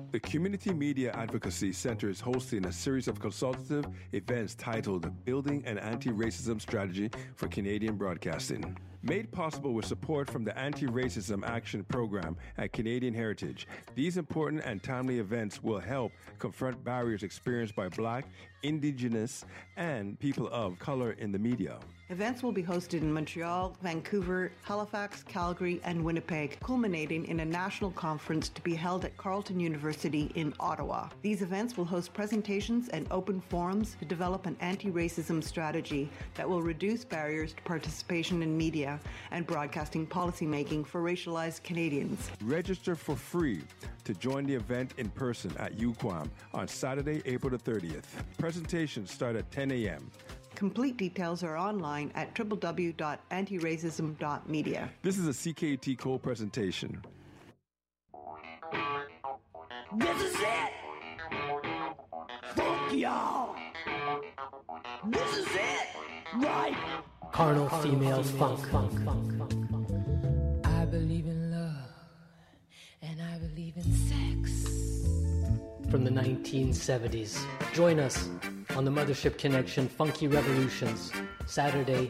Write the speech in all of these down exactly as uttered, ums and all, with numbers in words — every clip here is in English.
The Community Media Advocacy Center is hosting a series of consultative events titled Building an Anti-Racism Strategy for Canadian Broadcasting. Made possible with support from the Anti-Racism Action Program at Canadian Heritage, these important and timely events will help confront barriers experienced by Black, Indigenous, and people of color in the media. Events will be hosted in Montreal, Vancouver, Halifax, Calgary, and Winnipeg, culminating in a national conference to be held at Carleton University in Ottawa. These events will host presentations and open forums to develop an anti-racism strategy that will reduce barriers to participation in media and broadcasting policymaking for racialized Canadians. Register for free to join the event in person at U Q A M on Saturday, April the thirtieth. Presentations start at ten a.m. Complete details are online at w w w dot anti racism dot media. This is a C K U T Cole presentation. This is it! Fuck y'all! This is it! Right! Carnal female funk. I believe in love, and I believe in sex. From the nineteen seventies. Join us on the Mothership Connection Funky Revolutions, Saturday,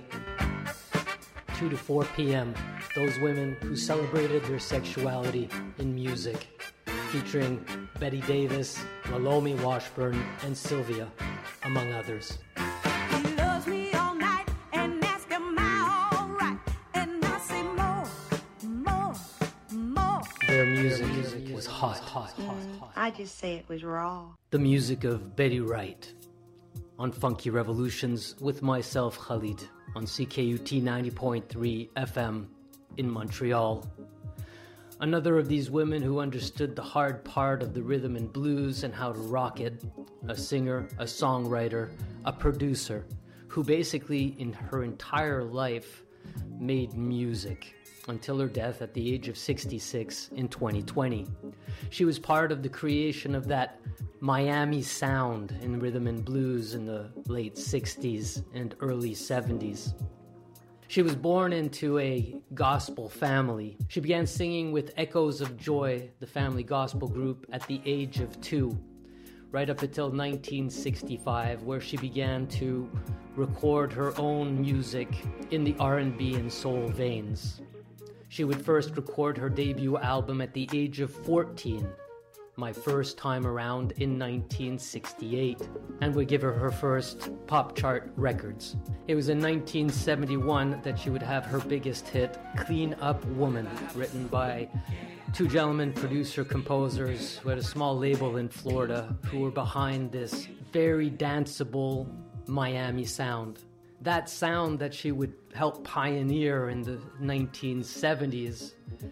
two to four p.m. Those women who celebrated their sexuality in music, featuring Betty Davis, Lalomi Washburn, and Sylvia, among others. He loves me all night and ask am I all right, and I say more, more, more. Their music, music was hot, hot, hot, hot. I just say it was raw. The music of Betty Wright on Funky Revolutions with myself, Khalid, on C K U T ninety point three F M in Montreal. Another of these women who understood the hard part of the rhythm and blues and how to rock it. A singer, a songwriter, a producer, who basically in her entire life made music until her death at the age of sixty-six in twenty twenty. She was part of the creation of that Miami sound in rhythm and blues in the late sixties and early seventies. She was born into a gospel family. She began singing with Echoes of Joy, the family gospel group, at the age of two, right up until nineteen sixty-five, where she began to record her own music in the R and B and soul veins. She would first record her debut album at the age of fourteen, My First Time Around, in nineteen sixty-eight, and would give her her first pop chart records. It was in nineteen seventy-one that she would have her biggest hit, Clean Up Woman, written by two gentlemen, producer-composers, who had a small label in Florida, who were behind this very danceable Miami sound. That sound that she would help pioneer in the nineteen seventies,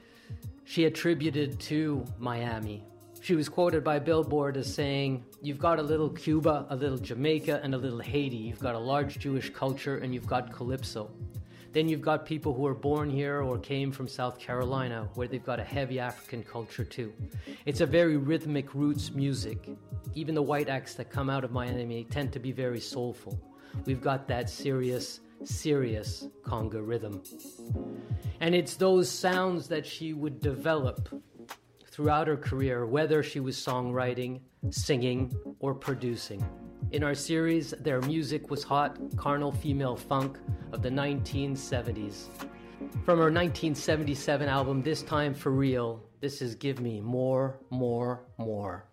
she attributed to Miami. She was quoted by Billboard as saying, "You've got a little Cuba, a little Jamaica, and a little Haiti. You've got a large Jewish culture, and you've got Calypso. Then you've got people who were born here or came from South Carolina, where they've got a heavy African culture too. It's a very rhythmic roots music. Even the white acts that come out of Miami tend to be very soulful. We've got that serious, serious conga rhythm." And it's those sounds that she would develop throughout her career, whether she was songwriting, singing, or producing. In our series, Their Music Was Hot, Carnal Female Funk of the nineteen seventies. From her nineteen seventy-seven album, This Time For Real, this is Give Me More, More, More.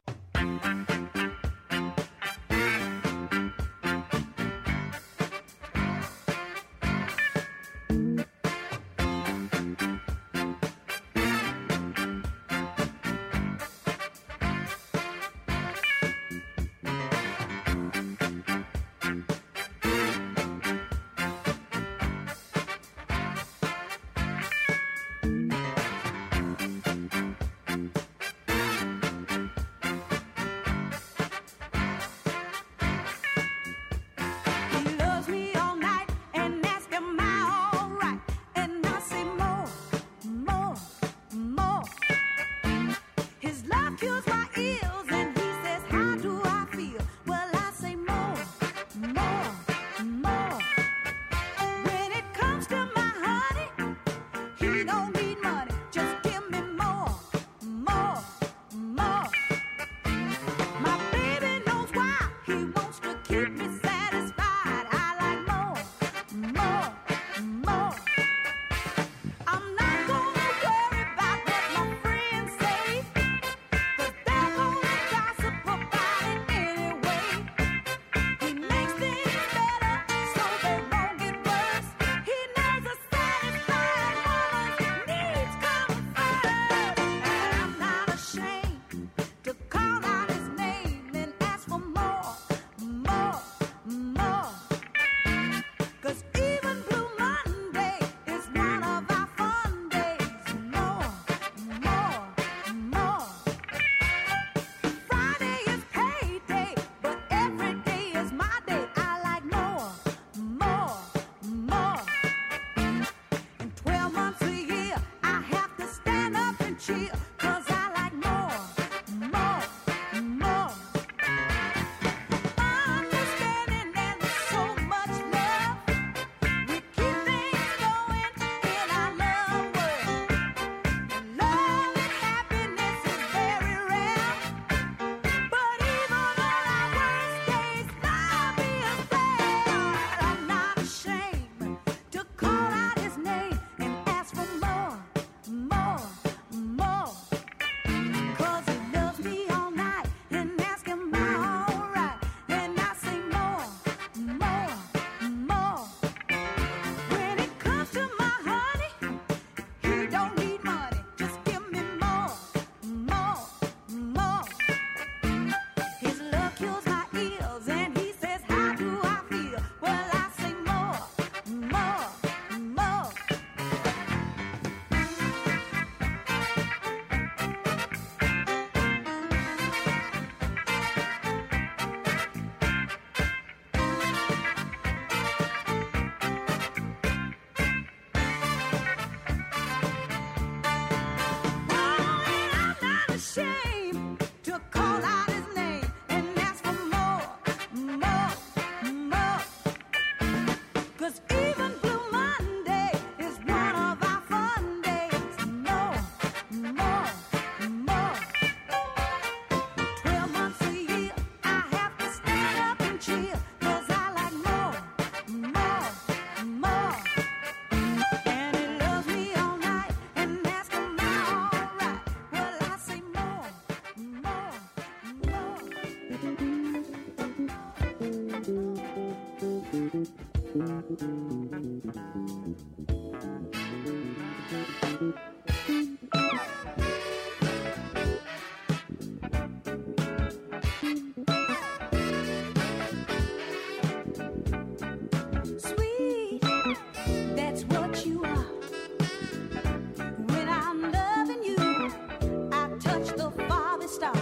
Sweet, that's what you are. When I'm loving you, I touch the farthest star.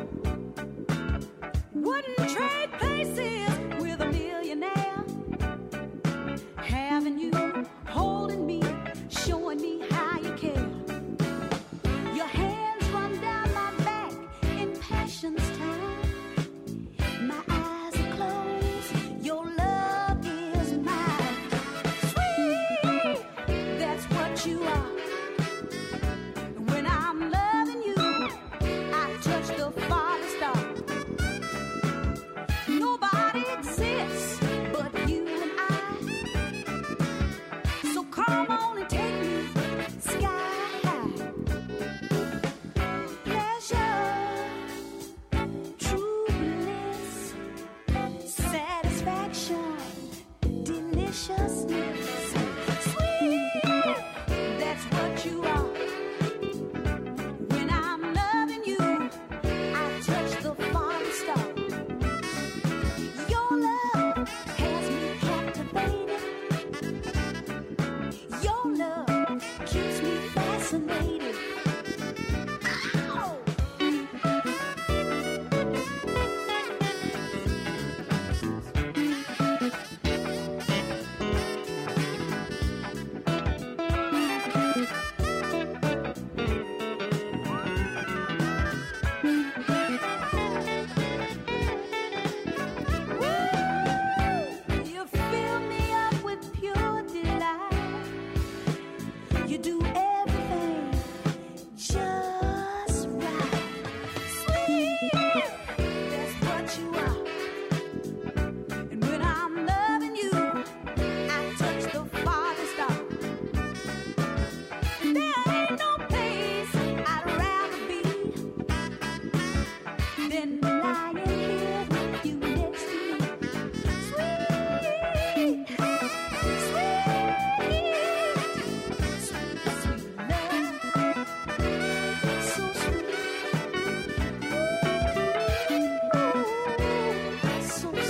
Wouldn't trade places with a millionaire. Having you, holding me, showing me how you care. Your hands run down my back in passion's time. My eyes are closed, your love is mine. Sweet, that's what you are. When I'm loving you, I touch the farthest star. Nobody exists but you and I. So come on and take me sky high. Pleasure, true bliss, satisfaction, deliciousness. Sweet, that's what you are. When I'm loving you, I touch the farthest star. Your love has me captivated. Your love keeps me fascinated. Ow! You fill me up with pure delight. You do everything just right. Sweet, that's what you are. And when I'm loving you, I touch the farthest star. There ain't no place I'd rather be than lying here with you next to me. Sweet, sweet, sweet, sweet love, so sweet, ooh, so sweet, so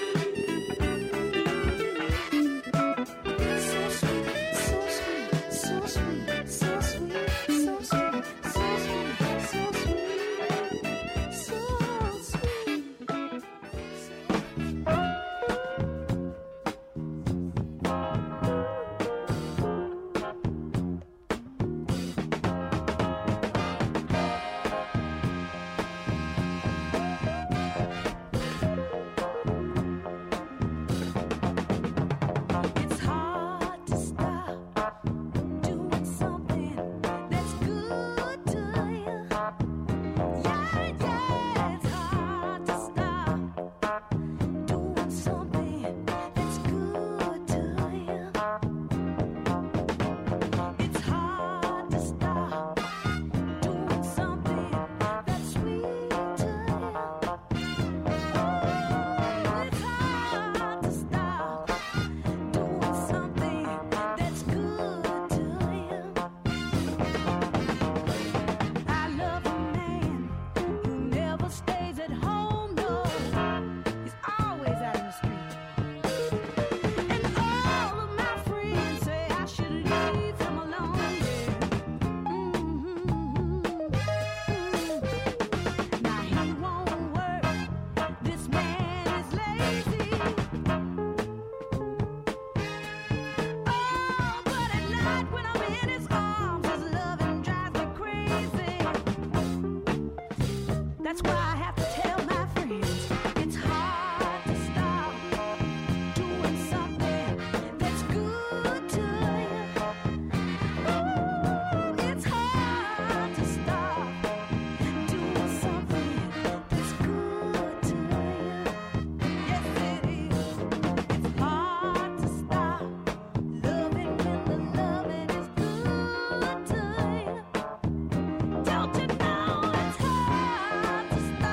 sweet, so sweet, so sweet, so sweet, so sweet, so sweet, so sweet, so It's hard to stop doing something that's good to you. Yeah, yeah, it's hard to stop doing something that's good to you. It's hard to stop doing something that's sweet to you. It's hard to stop doing something that's good to you. I love a man who never stays at home, no. He's always out in the street. And all of my friends say I should leave him alone, yeah. Mhm. Now he won't work. This man is lazy. Oh, but at night when I'm in his arms, his loving drives me crazy. That's why I have to tell my friends it's hard to stop doing something that's good to you. Ooh, it's hard to stop doing something that's good to you. Yes, it is. It's hard to stop loving when the loving is good to you. Don't you know it's hard to stop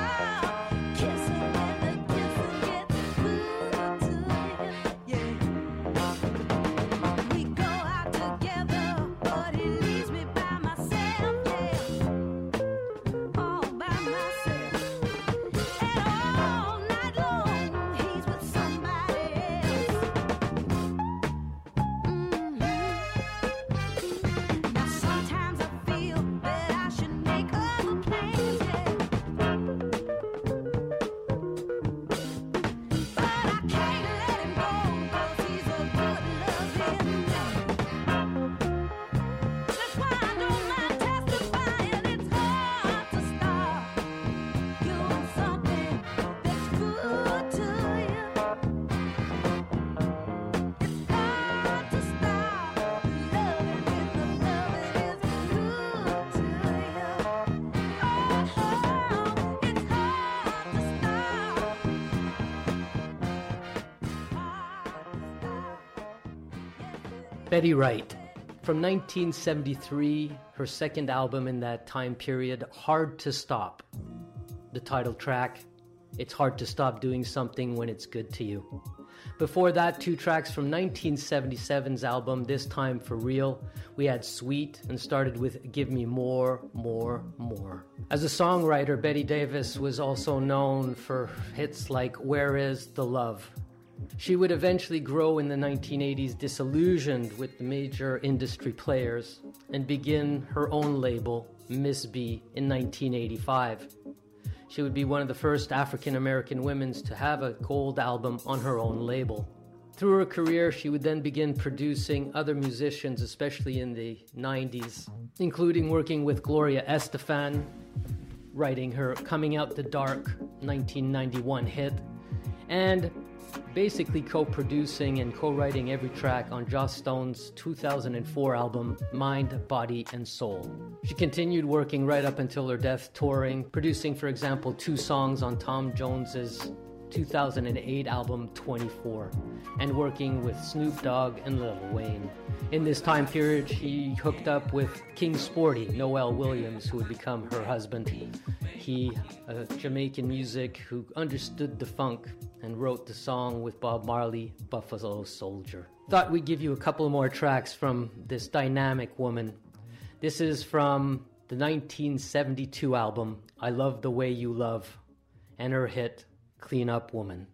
Betty Wright. From nineteen seventy-three, her second album in that time period, Hard to Stop. The title track, It's Hard to Stop Doing Something When It's Good to You. Before that, two tracks from nineteen seventy-seven's album, This Time for Real. We had Sweet and started with Give Me More, More, More. As a songwriter, Betty Davis was also known for hits like Where Is the Love? She would eventually grow in the nineteen eighties disillusioned with the major industry players and begin her own label, Miss B, in nineteen eighty-five. She would be one of the first African-American women to have a gold album on her own label. Through her career, she would then begin producing other musicians, especially in the nineties, including working with Gloria Estefan, writing her Coming Out the Dark nineteen ninety-one hit, and basically co-producing and co-writing every track on Joss Stone's two thousand four album, Mind, Body, and Soul. She continued working right up until her death, touring, producing, for example, two songs on Tom Jones's two thousand eight album, twenty-four, and working with Snoop Dogg and Lil Wayne. In this time period, she hooked up with King Sporty, Noel Williams, who would become her husband. He, a Jamaican music who understood the funk and wrote the song with Bob Marley, Buffalo Soldier. Thought we'd give you a couple more tracks from this dynamic woman. This is from the nineteen seventy-two album, I Love the Way You Love, and her hit, Clean Up Woman.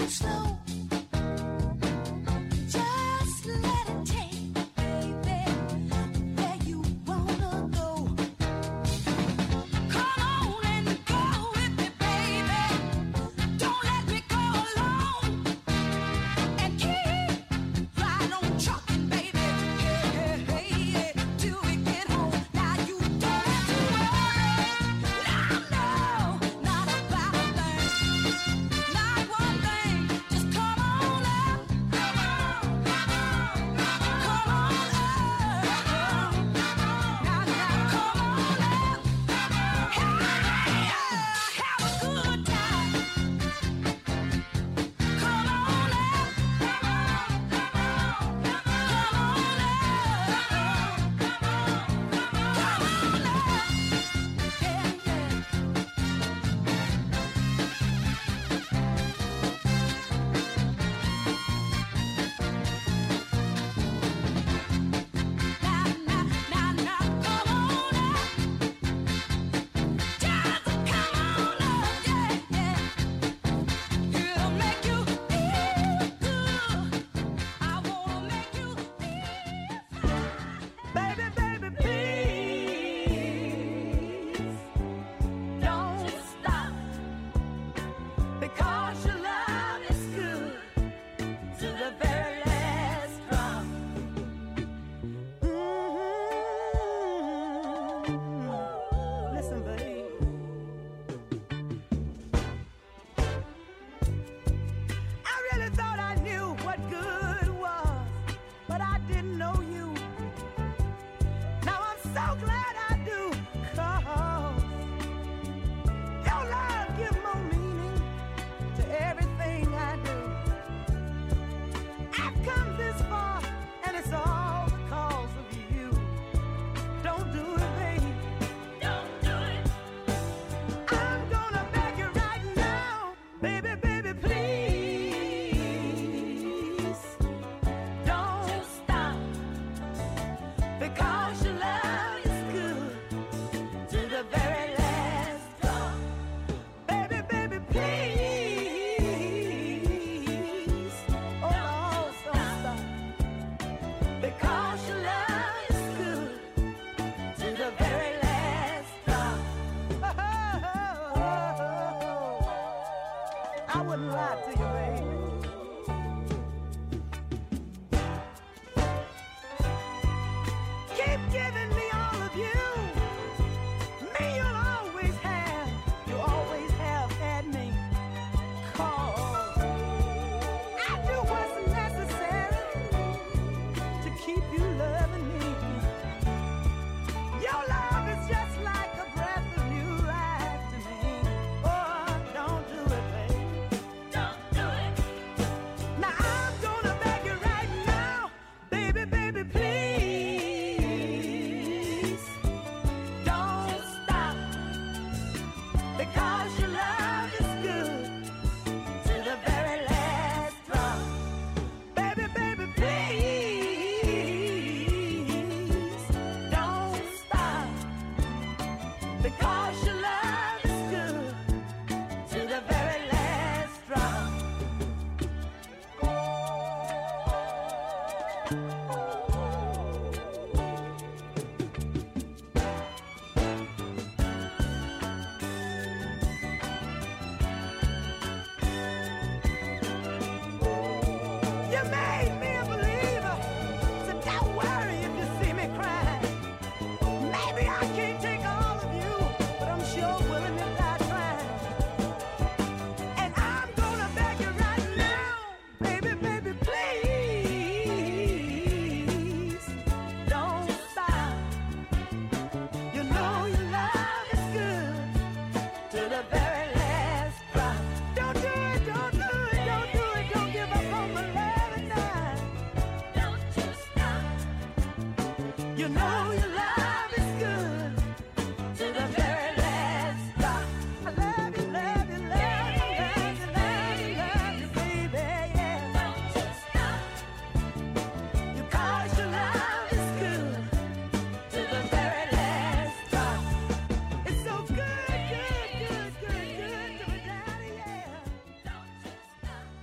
Don't do it.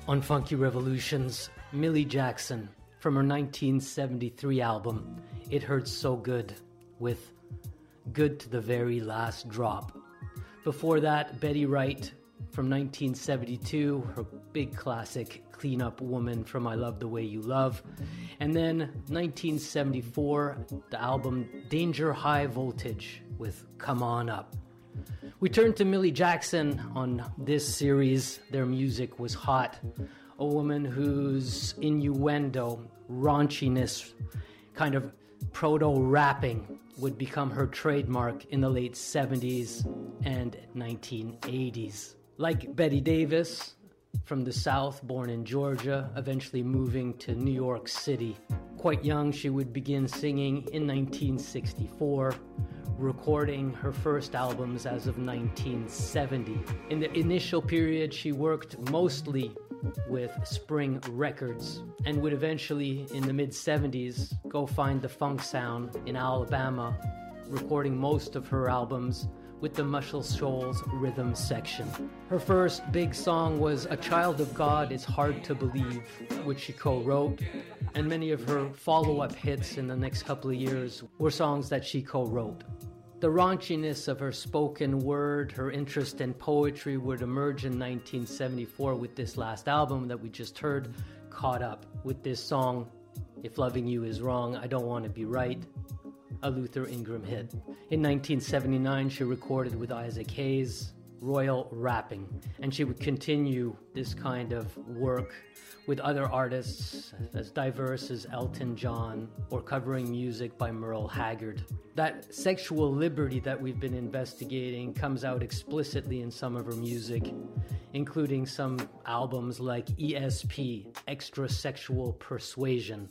On Funky Revolutions, Millie Jackson from her nineteen seventy-three album, It Hurts So Good, with Good to the Very Last Drop. Before that, Betty Wright from nineteen seventy-two, her big classic, Clean Up Woman from I Love the Way You Love. And then nineteen seventy-four, the album Danger High Voltage with Come On Up. We turn to Millie Jackson on this series. Their music was hot. A woman whose innuendo, raunchiness, kind of proto-rapping would become her trademark in the late seventies and nineteen eighties. Like Betty Davis, from the South, born in Georgia, eventually moving to New York City. Quite young, she would begin singing in nineteen sixty-four, recording her first albums as of nineteen seventy. In the initial period, she worked mostly with Spring Records and would eventually, in the mid-seventies, go find the funk sound in Alabama, recording most of her albums with the Muscle Shoals rhythm section. Her first big song was A Child of God Is Hard to Believe, which she co-wrote, and many of her follow-up hits in the next couple of years were songs that she co-wrote. The raunchiness of her spoken word, her interest in poetry would emerge in nineteen seventy-four with this last album that we just heard, Caught Up, with this song, If Loving You Is Wrong, I Don't Want to Be Right, a Luther Ingram hit. In nineteen seventy-nine, she recorded with Isaac Hayes, Royal Rapping, and she would continue this kind of work with other artists as diverse as Elton John or covering music by Merle Haggard. That sexual liberty that we've been investigating comes out explicitly in some of her music, including some albums like E S P, Extra Sexual Persuasion,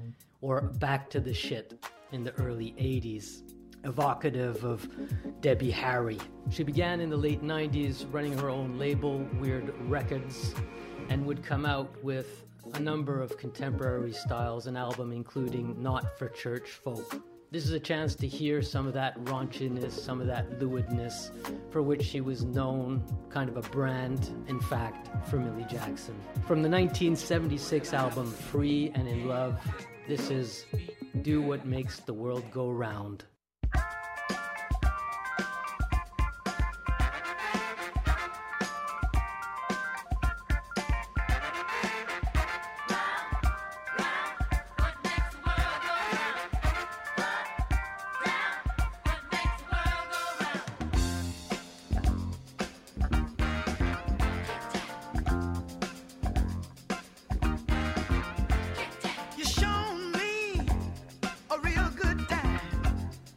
or Back to the Shit in the early eighties, evocative of Debbie Harry. She began in the late nineties running her own label, Weird Records, and would come out with a number of contemporary styles, an album including Not for Church Folk. This is a chance to hear some of that raunchiness, some of that lewdness for which she was known, kind of a brand, in fact, for Millie Jackson. From the nineteen seventy-six album Free and in Love, this is Do What Makes the World Go Round. You shown me a real good time.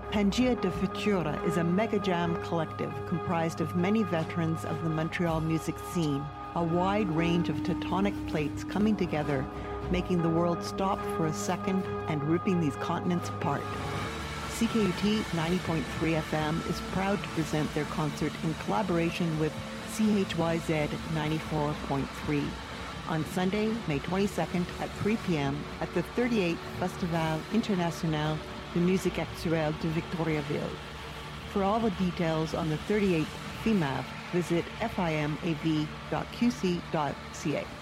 Pangaea de Futura is a mega jam collective comprised of many veterans of the Montreal music scene, a wide range of tectonic plates coming together, making the world stop for a second and ripping these continents apart. C K U T ninety point three F M is proud to present their concert in collaboration with C H Y Z ninety-four point three on Sunday, May twenty-second at three p.m. at the thirty-eighth Festival International de Musique Actuelle de Victoriaville. For all the details on the thirty-eighth F I M A V, visit f i m a v dot q c dot c a.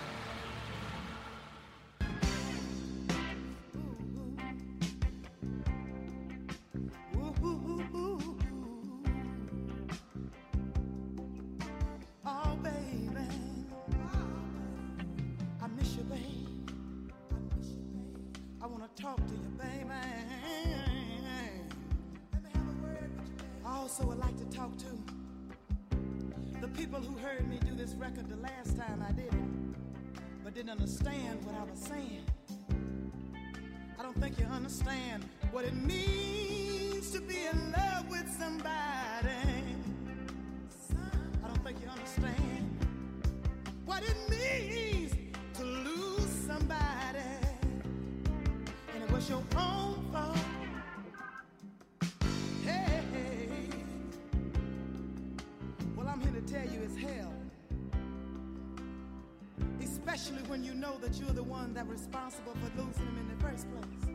Understand what I was saying. I don't think you understand what it means to be in love with somebody. I don't think you understand what it means to lose somebody. And it was your own fault. Hey, hey. Well, I'm here to tell you it's hell. Especially when you know that you're the one that's responsible for losing him in the first place.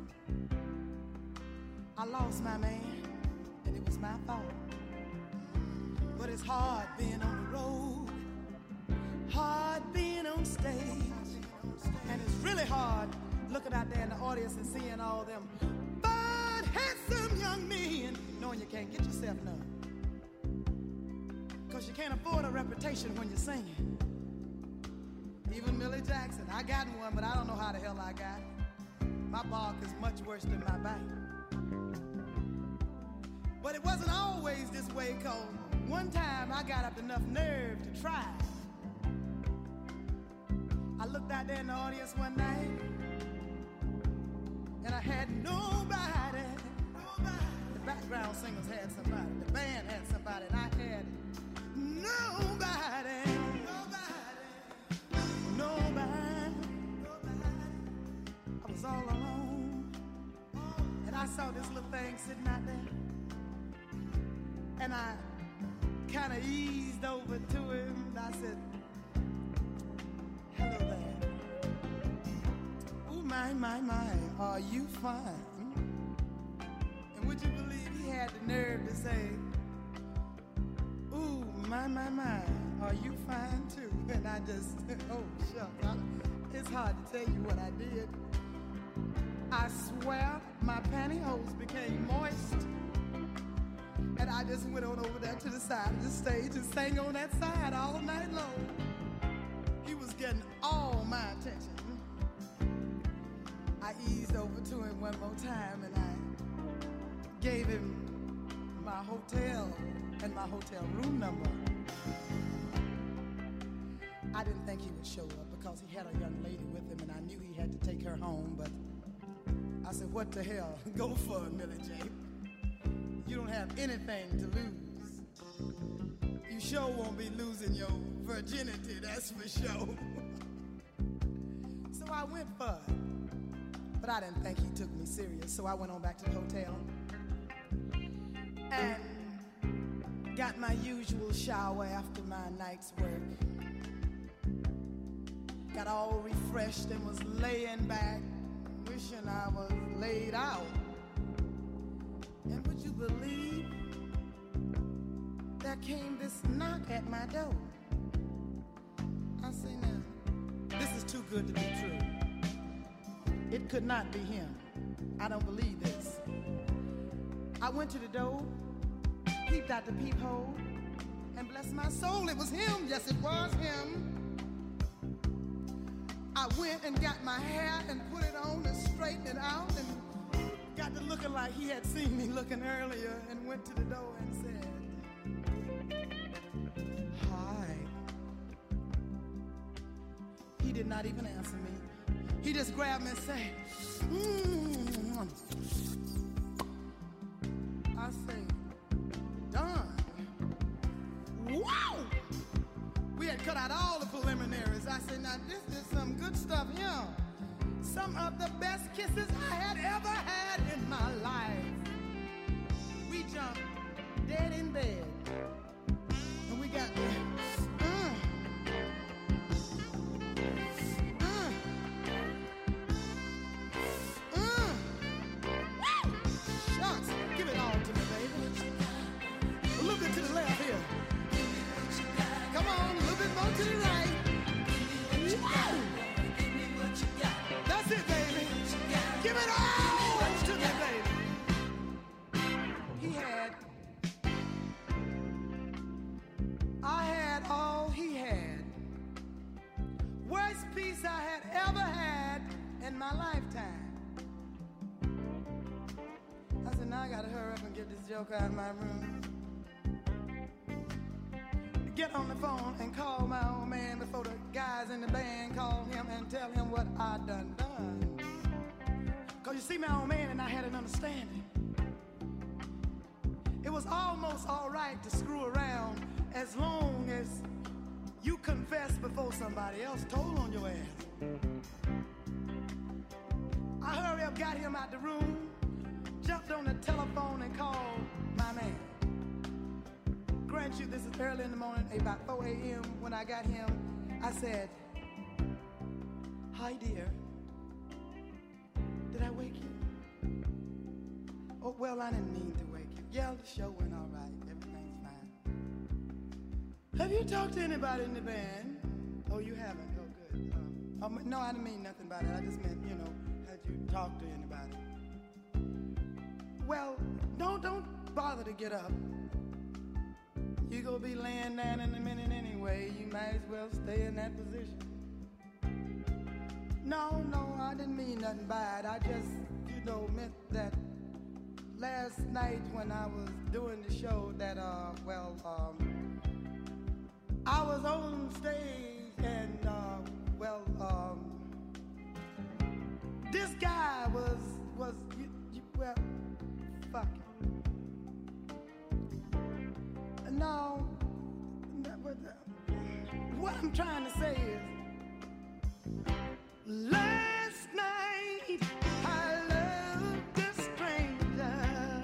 I lost my man, and it was my fault. But it's hard being on the road, hard being on stage, and it's really hard looking out there in the audience and seeing all them fine, handsome young men, knowing you can't get yourself none. Because you can't afford a reputation when you're singing. Even Millie Jackson, I got one, but I don't know how the hell I got it. My bark is much worse than my bite. But it wasn't always this way, cause one time I got up enough nerve to try. I looked out there in the audience one night, and I had nobody. Nobody. The background singers had somebody, the band had somebody, and I had nobody. Nobody, I was all alone, and I saw this little thing sitting out there, and I kind of eased over to him, and I said, hello there. Oh my, my, my, are you fine? And would you believe he had the nerve to say, ooh, my, my, my, are you fine too? And I just, oh, shucks, I, it's hard to tell you what I did. I swear my pantyhose became moist. And I just went on over there to the side of the stage and sang on that side all night long. He was getting all my attention. I eased over to him one more time and I gave him my hotel and my hotel room number. I didn't think he would show up because he had a young lady with him and I knew he had to take her home, but I said, what the hell? Go for it, Millie J. You don't have anything to lose. You sure won't be losing your virginity, that's for sure. So I went for it, but I didn't think he took me serious, so I went on back to the hotel and got my usual shower after my night's work. Got all refreshed and was laying back, wishing I was laid out. And would you believe there came this knock at my door? I say, now, this is too good to be true. It could not be him. I don't believe this. I went to the door, peeped out the peephole, and bless my soul, it was him. Yes, it was him. I went and got my hair and put it on and straightened it out and got to looking like he had seen me looking earlier and went to the door and said, hi. He did not even answer me. He just grabbed me and said, mm. I out all the preliminaries. I said, now this is some good stuff here. Some of the best kisses I had ever had in my life. We jumped dead in bed. And we got the uh, uh, uh. Woo! Shucks, give it all to me, baby. A little bit to the left here. Come on, a little bit more to the right. Woo! That's it, baby. Give it all to me, baby. He had, I had all he had. Worst piece I had ever had in my lifetime. I said, now I gotta hurry up and get this joke out of my room. Get on the phone and call my old man before the guys in the band call him and tell him what I done done. Cause you see, my old man and I had an understanding. It was almost all right to screw around as long as you confess before somebody else told on your ass. I hurry up, got him out the room, jumped on the telephone and called my man. Grant you, this is early in the morning, about four a.m. when I got him. I said, hi, dear. Did I wake you? Oh, well, I didn't mean to wake you. Yeah, the show went all right. Everything's fine. Have you talked to anybody in the band? Oh, you haven't? Oh, good. Um, um, no, I didn't mean nothing by that. I just meant, you know, had you talked to anybody? Well, don't, don't bother to get up. You gonna be laying down in a minute anyway. You might as well stay in that position. No, no, I didn't mean nothing by it. I just, you know, meant that last night when I was doing the show that, uh, well, um, I was on stage and, uh, well, um, this guy was, was, you, you, well, fuck it. No, what I'm trying to say is, last night I loved a stranger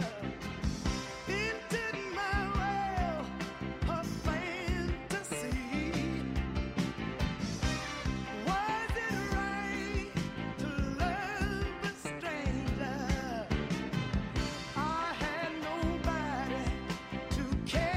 into my world of fantasy. Was it right to love a stranger? I had nobody to care.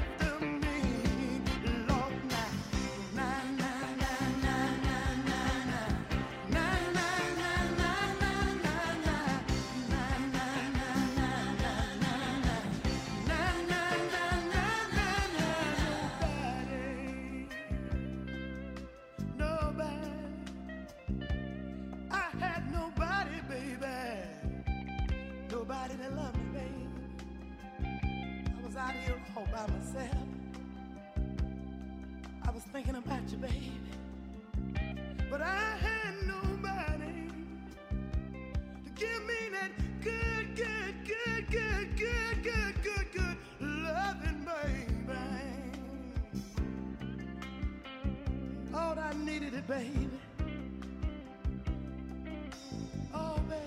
By myself, I was thinking about you, baby, but I had nobody to give me that good, good, good, good, good, good, good, good loving, baby. All I needed it, baby. Oh, baby.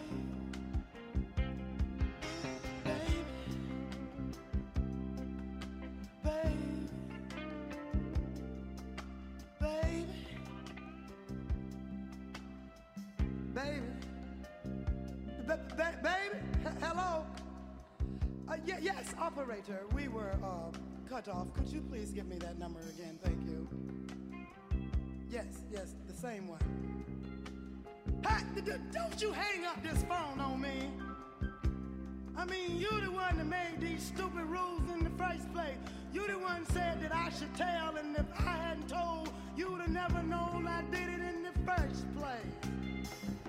Yes, operator, we were uh, cut off. Could you please give me that number again? Thank you. Yes, yes, the same one. Hey, don't you hang up this phone on me. I mean, you the one that made these stupid rules in the first place. You the one said that I should tell, and if I hadn't told, you would have never known I did it in the first place.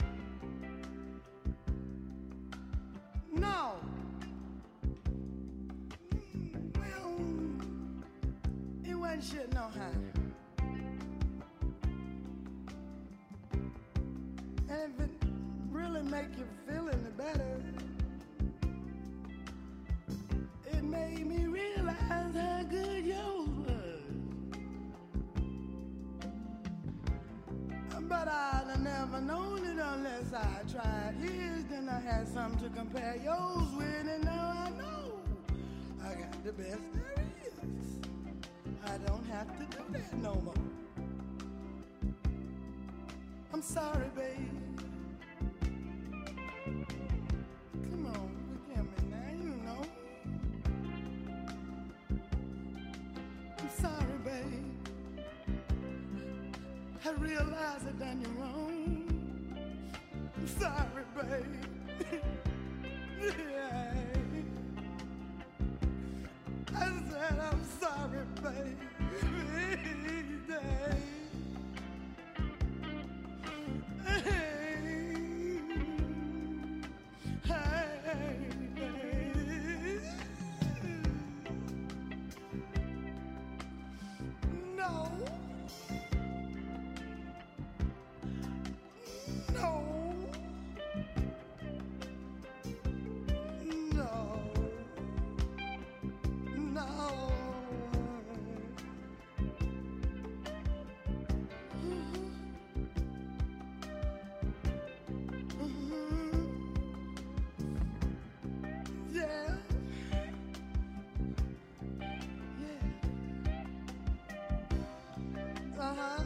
No. Shit, no, huh? And if it really make you feel any better, it made me realize how good yours was. But I'd have never known it unless I tried his. Then I had something to compare yours with, and now I know I got the best there is. I don't have to do that no more. I'm sorry, babe. Come on, look at me now, you know. I'm sorry, babe. I realize I done you wrong. I'm sorry, babe. Yeah. I said I'm sorry, babe. Hey, hey, no. No. No. No. Yeah. Yeah. Uh-huh.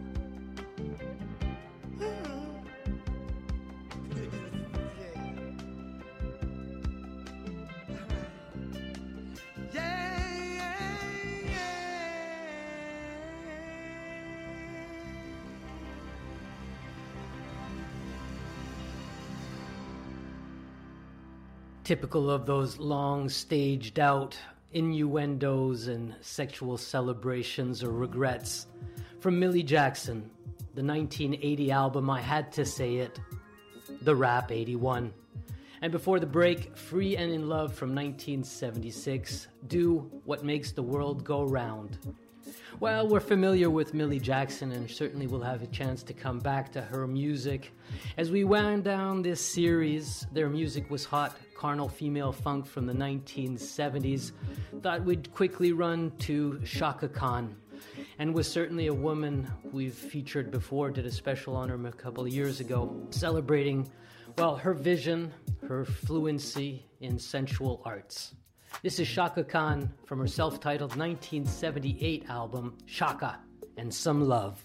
Typical of those long staged out innuendos and sexual celebrations or regrets. From Millie Jackson, the nineteen eighty album I Had to Say It, The Rap eighty-one. And before the break, Free and in Love from nineteen seventy-six, Do What Makes the World Go Round. Well, we're familiar with Millie Jackson and certainly will have a chance to come back to her music. As we wound down this series, their music was hot, carnal female funk from the nineteen seventies. Thought we'd quickly run to Chaka Khan, and was certainly a woman we've featured before, did a special on her a couple of years ago, celebrating, well, her vision, her fluency in sensual arts. This is Chaka Khan from her self-titled nineteen seventy-eight album, Chaka and Some Love.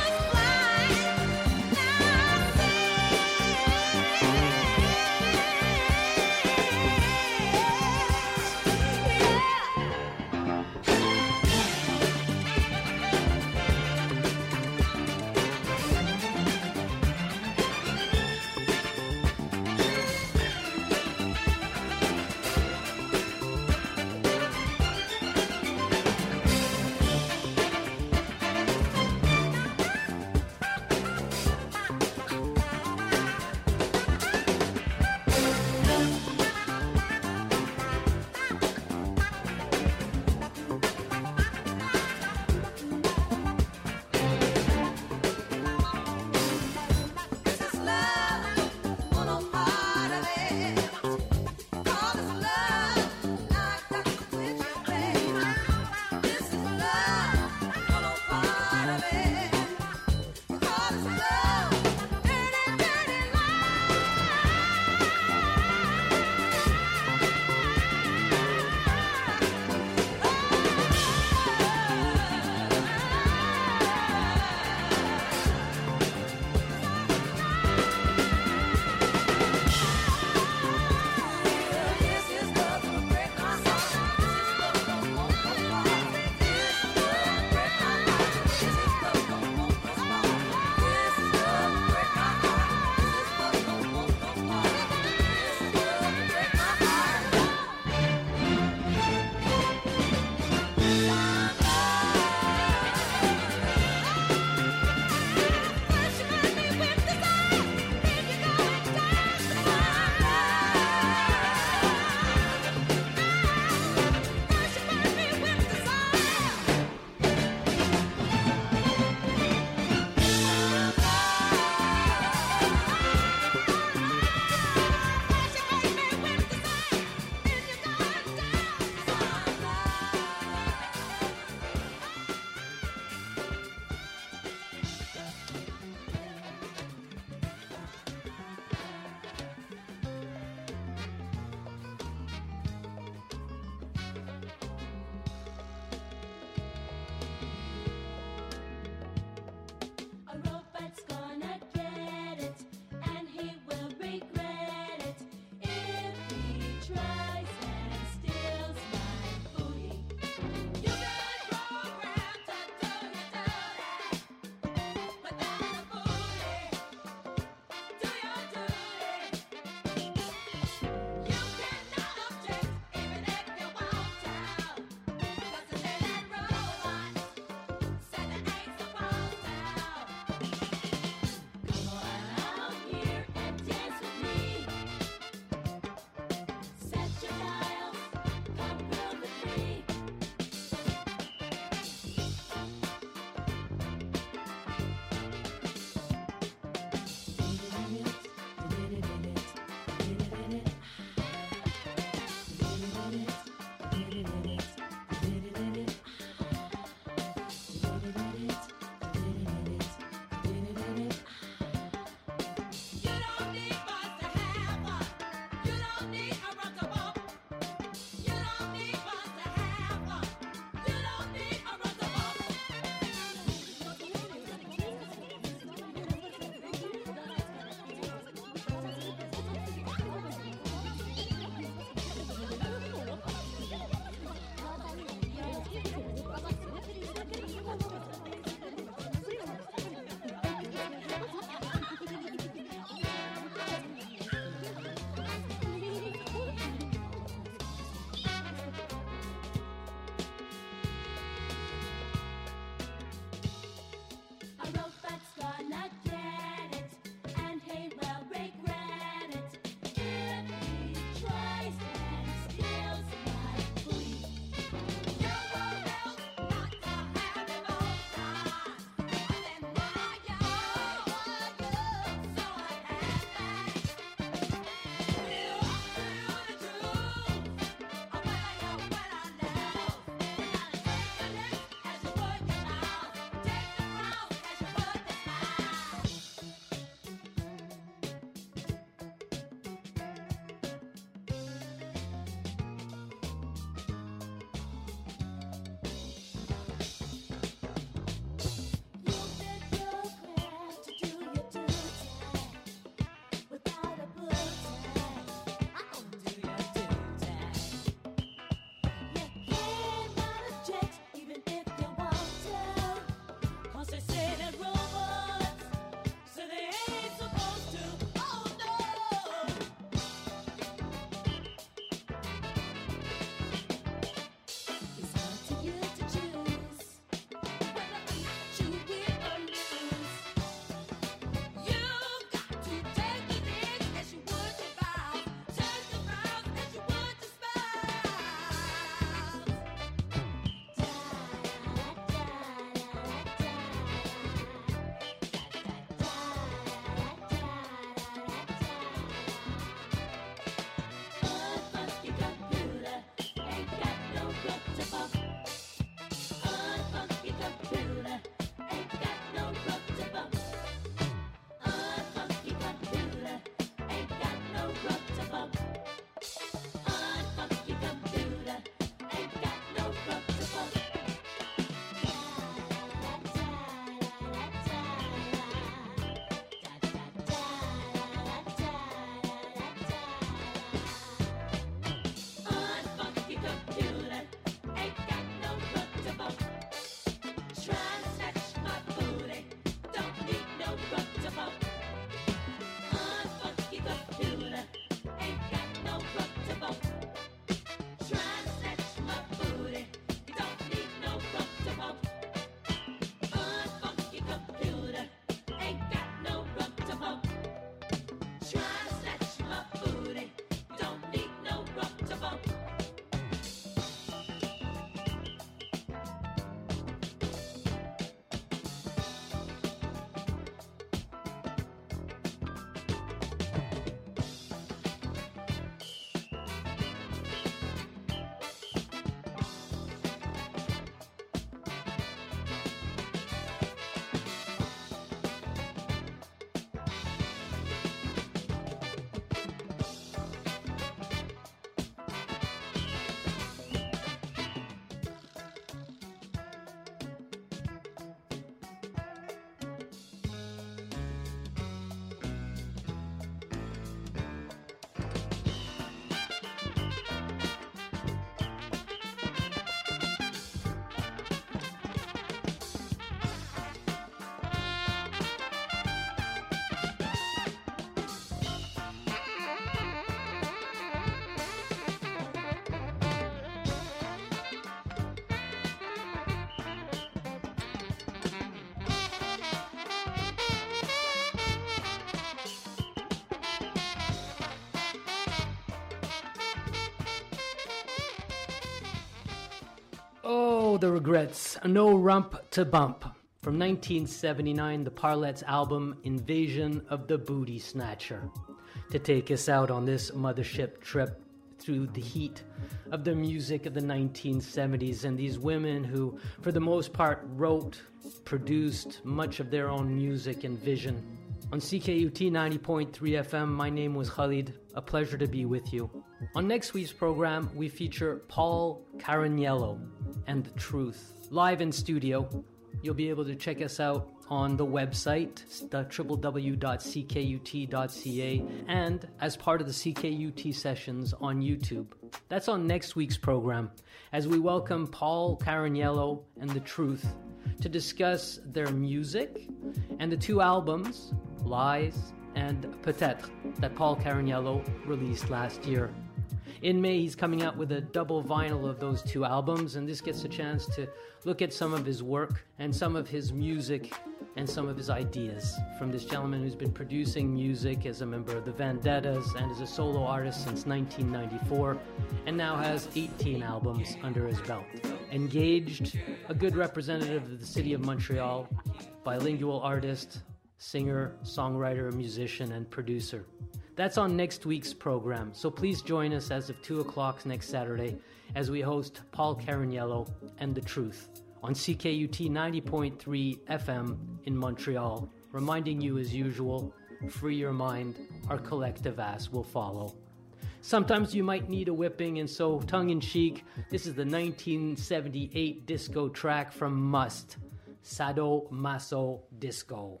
Oh, the regrets. No Rump to Bump. From nineteen seventy-nine, the Parlettes album, Invasion of the Booty Snatcher. To take us out on this mothership trip through the heat of the music of the nineteen seventies and these women who, for the most part, wrote, produced much of their own music and vision. On C K U T ninety point three F M, my name was Khalid. A pleasure to be with you. On next week's program, we feature Paul Caraniello and The Truth. Live in studio, you'll be able to check us out on the website, w w w dot c k u t dot c a, and as part of the C K U T sessions on YouTube. That's on next week's program, as we welcome Paul Caraniello and The Truth to discuss their music and the two albums, Lies and Peut-être, that Paul Caraniello released last year. In May, he's coming out with a double vinyl of those two albums, and this gets a chance to look at some of his work and some of his music and some of his ideas from this gentleman who's been producing music as a member of the Vendettas and as a solo artist since nineteen ninety-four, and now has eighteen albums under his belt. Engaged, a good representative of the city of Montreal, bilingual artist, singer, songwriter, musician, and producer. That's on next week's program, so please join us as of two o'clock next Saturday as we host Paul Caraniello and The Truth on C K U T ninety point three F M in Montreal, reminding you as usual, free your mind, our collective ass will follow. Sometimes you might need a whipping, and so, tongue-in-cheek, this is the nineteen seventy-eight disco track from Must, Sado Maso Disco.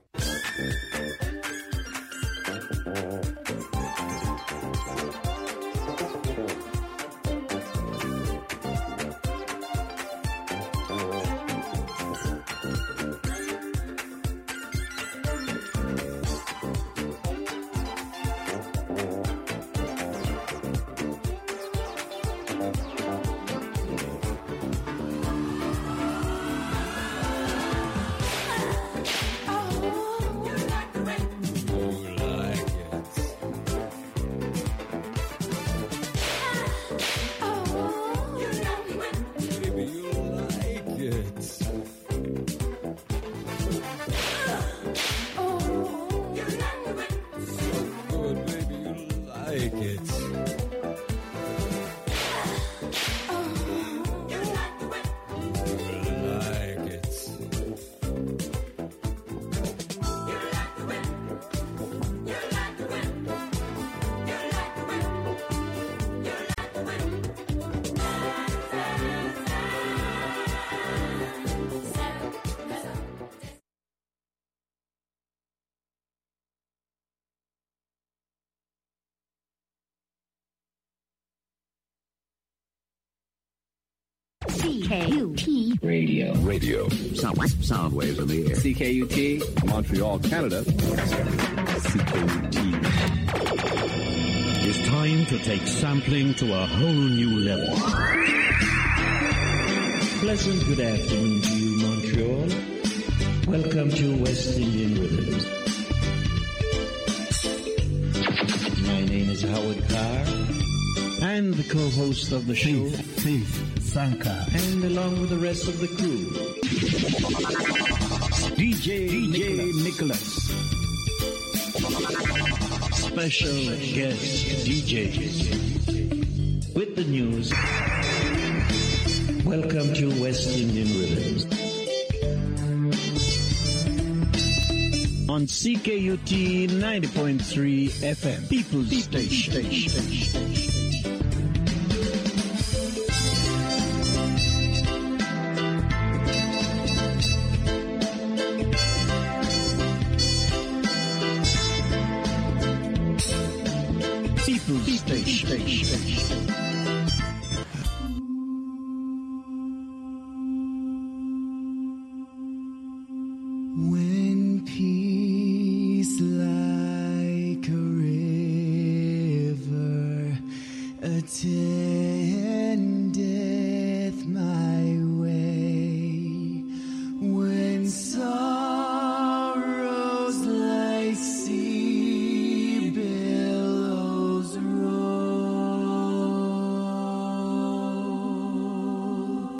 C K U T Radio. Radio. Sound, sound waves in the air. C K U T, Montreal, Canada. C K U T. It's time to take sampling to a whole new level. Pleasant good afternoon to you, Montreal. Welcome to West Indian Rhythms. My name is Howard Carr. I'm the co-host of the show. Faith Sanka. And along with the rest of the crew, D J, D J Nicholas. Special guest D Js. With the news, welcome to West Indian Rhythms. On C K U T ninety point three F M, People's Station. Station.